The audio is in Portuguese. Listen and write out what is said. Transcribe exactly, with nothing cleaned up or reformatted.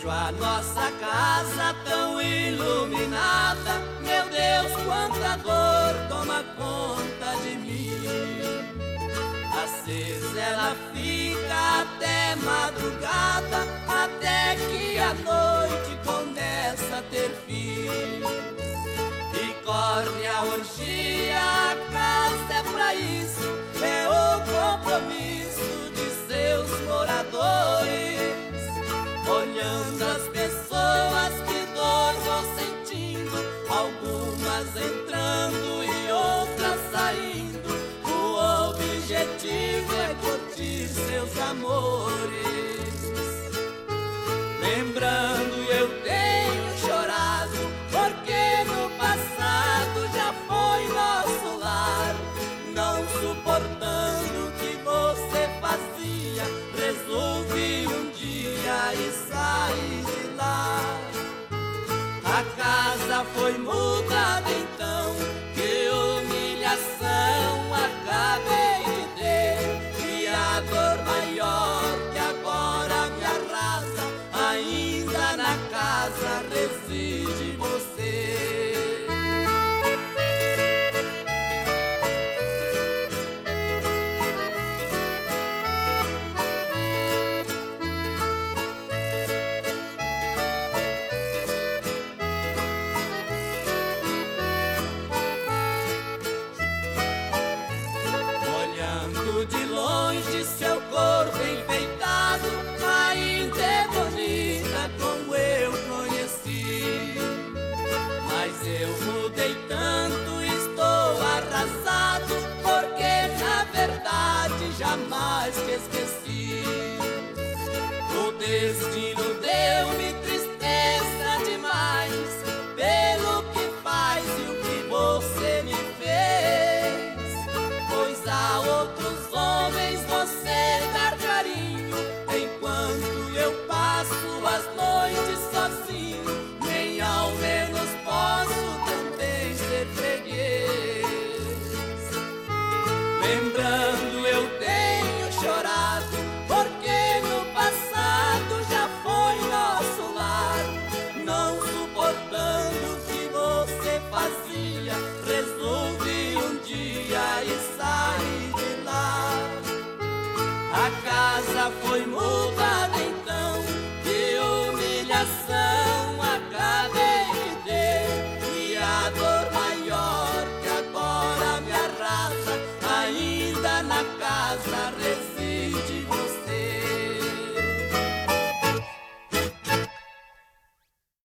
a nossa casa tão iluminada, meu Deus, quanta dor toma conta de mim. Acesa ela fica até madrugada, até que a noite começa a ter fim. E corre a orgia, a casa é pra isso, é o compromisso de seus moradores. Olhando as pessoas, que dor vou sentindo, algumas entrando e outras saindo. O objetivo é curtir seus amores. Lembrando, eu tenho chorado, porque no passado já foi nosso lar. Não suportando o que você fazia, resolvi um dia e sair de lá. A casa foi mudada então, que humilhação acabei de ter. E a dor maior que agora me arrasa, ainda na casa reside você. De longe seu corpo enfeitado, ainda é bonita como eu conheci. Mas eu mudei tanto, estou arrasado, porque na verdade jamais te esqueci. O destino deu-me tristeza demais, pelo que faz e o que você me fez. Pois há outros homens você dar carinho, enquanto eu passo as noites sozinho. Nem ao menos posso também ser freguês. Lembrando, eu tenho chorado, porque no passado já foi nosso lar. Não suportando o que você fazia, resolvi um dia e sair de lá. A casa foi mudada